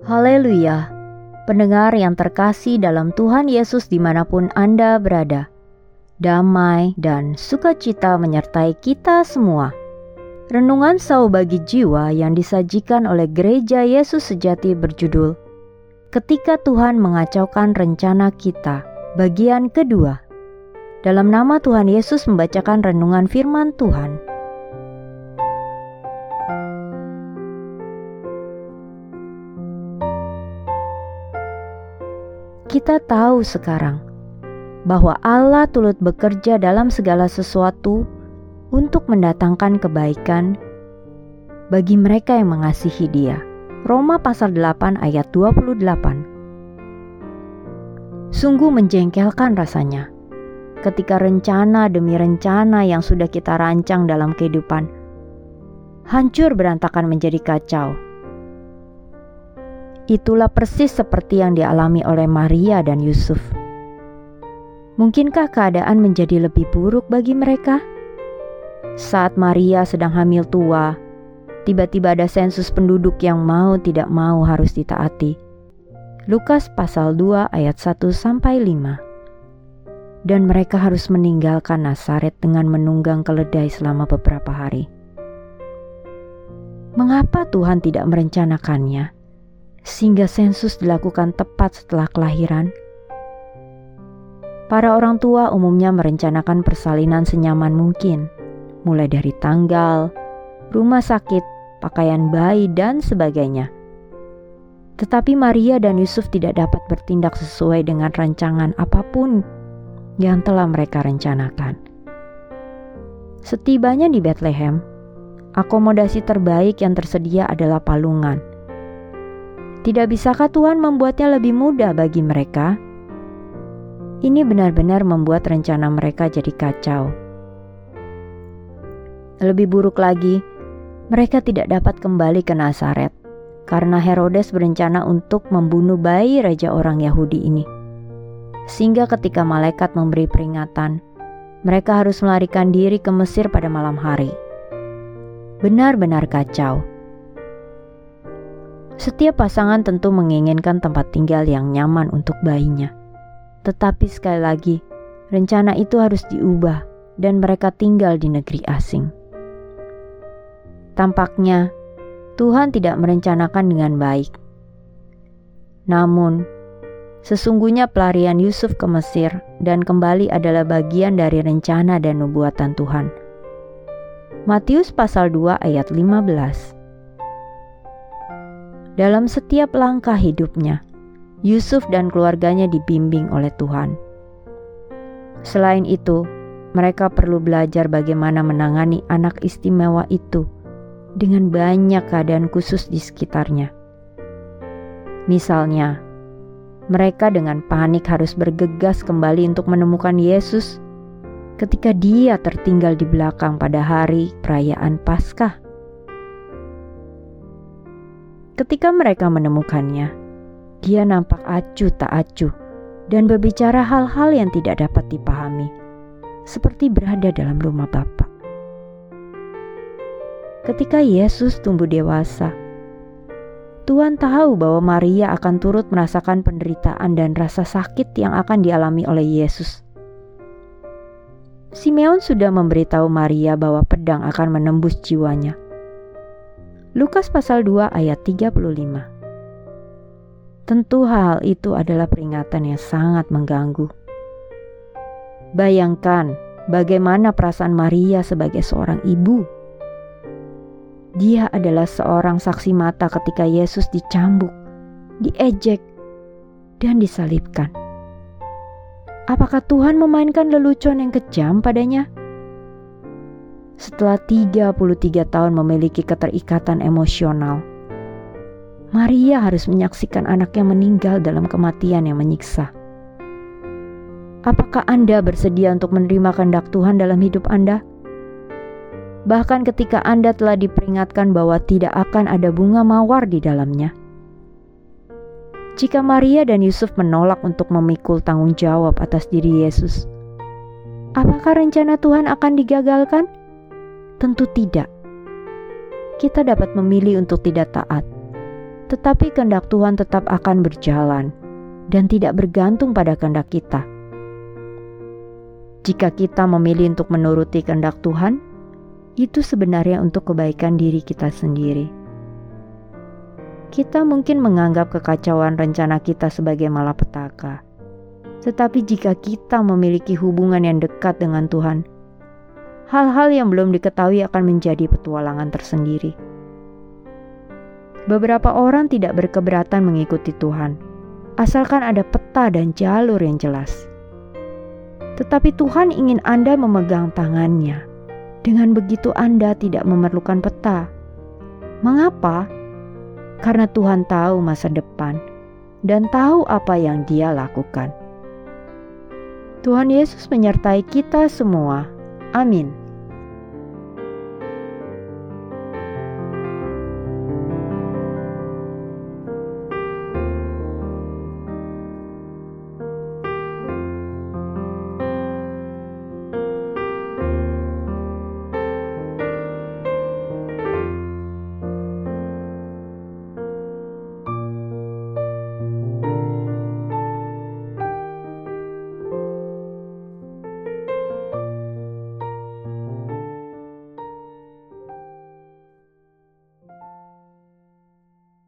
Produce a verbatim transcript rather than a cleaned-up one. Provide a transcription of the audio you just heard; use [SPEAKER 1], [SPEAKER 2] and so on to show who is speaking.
[SPEAKER 1] Haleluya! Pendengar yang terkasih dalam Tuhan Yesus dimanapun Anda berada, damai dan sukacita menyertai kita semua. Renungan Sau bagi Jiwa yang disajikan oleh Gereja Yesus Sejati berjudul Ketika Tuhan Mengacaukan Rencana Kita, bagian kedua. Dalam nama Tuhan Yesus membacakan renungan firman Tuhan. Kita tahu sekarang bahwa Allah turut bekerja dalam segala sesuatu untuk mendatangkan kebaikan bagi mereka yang mengasihi Dia. Roma pasal delapan ayat dua puluh delapan. Sungguh menjengkelkan rasanya ketika rencana demi rencana yang sudah kita rancang dalam kehidupan hancur berantakan menjadi kacau. Itulah persis seperti yang dialami oleh Maria dan Yusuf. Mungkinkah keadaan menjadi lebih buruk bagi mereka? Saat Maria sedang hamil tua, tiba-tiba ada sensus penduduk yang mau tidak mau harus ditaati. Lukas pasal dua ayat satu sampai lima. Dan mereka harus meninggalkan Nazaret dengan menunggang keledai selama beberapa hari. Mengapa Tuhan tidak merencanakannya sehingga sensus dilakukan tepat setelah kelahiran? Para orang tua umumnya merencanakan persalinan senyaman mungkin, mulai dari tanggal, rumah sakit, pakaian bayi, dan sebagainya. Tetapi Maria dan Yusuf tidak dapat bertindak sesuai dengan rancangan apapun yang telah mereka rencanakan. Setibanya di Bethlehem, akomodasi terbaik yang tersedia adalah palungan. Tidak bisakah Tuhan membuatnya lebih mudah bagi mereka? Ini benar-benar membuat rencana mereka jadi kacau. Lebih buruk lagi, mereka tidak dapat kembali ke Nazaret karena Herodes berencana untuk membunuh bayi raja orang Yahudi ini. Sehingga ketika malaikat memberi peringatan, mereka harus melarikan diri ke Mesir pada malam hari. Benar-benar kacau. Setiap pasangan tentu menginginkan tempat tinggal yang nyaman untuk bayinya. Tetapi sekali lagi, rencana itu harus diubah dan mereka tinggal di negeri asing. Tampaknya, Tuhan tidak merencanakan dengan baik. Namun, sesungguhnya pelarian Yusuf ke Mesir dan kembali adalah bagian dari rencana dan nubuatan Tuhan. Matius pasal dua ayat lima belas. Dalam setiap langkah hidupnya, Yusuf dan keluarganya dibimbing oleh Tuhan. Selain itu, mereka perlu belajar bagaimana menangani anak istimewa itu dengan banyak keadaan khusus di sekitarnya. Misalnya, mereka dengan panik harus bergegas kembali untuk menemukan Yesus ketika Dia tertinggal di belakang pada hari perayaan Paskah. Ketika mereka menemukannya, Dia nampak acuh tak acuh dan berbicara hal-hal yang tidak dapat dipahami, seperti berada dalam rumah Bapa. Ketika Yesus tumbuh dewasa, Tuhan tahu bahwa Maria akan turut merasakan penderitaan dan rasa sakit yang akan dialami oleh Yesus. Simeon sudah memberitahu Maria bahwa pedang akan menembus jiwanya. Lukas pasal dua ayat tiga puluh lima. Tentu hal itu adalah peringatan yang sangat mengganggu. Bayangkan bagaimana perasaan Maria sebagai seorang ibu. Dia adalah seorang saksi mata ketika Yesus dicambuk, diejek, dan disalibkan. Apakah Tuhan memainkan lelucon yang kejam padanya? Setelah tiga puluh tiga tahun memiliki keterikatan emosional, Maria harus menyaksikan anaknya meninggal dalam kematian yang menyiksa. Apakah Anda bersedia untuk menerima kehendak Tuhan dalam hidup Anda? Bahkan ketika Anda telah diperingatkan bahwa tidak akan ada bunga mawar di dalamnya. Jika Maria dan Yusuf menolak untuk memikul tanggung jawab atas diri Yesus, apakah rencana Tuhan akan digagalkan? Tentu tidak. Kita dapat memilih untuk tidak taat, tetapi kehendak Tuhan tetap akan berjalan dan tidak bergantung pada kehendak kita. Jika kita memilih untuk menuruti kehendak Tuhan, itu sebenarnya untuk kebaikan diri kita sendiri. Kita mungkin menganggap kekacauan rencana kita sebagai malapetaka. Tetapi jika kita memiliki hubungan yang dekat dengan Tuhan, hal-hal yang belum diketahui akan menjadi petualangan tersendiri. Beberapa orang tidak berkeberatan mengikuti Tuhan, asalkan ada peta dan jalur yang jelas. Tetapi Tuhan ingin Anda memegang tangannya. Dengan begitu Anda tidak memerlukan peta. Mengapa? Karena Tuhan tahu masa depan dan tahu apa yang Dia lakukan. Tuhan Yesus menyertai kita semua. Amin.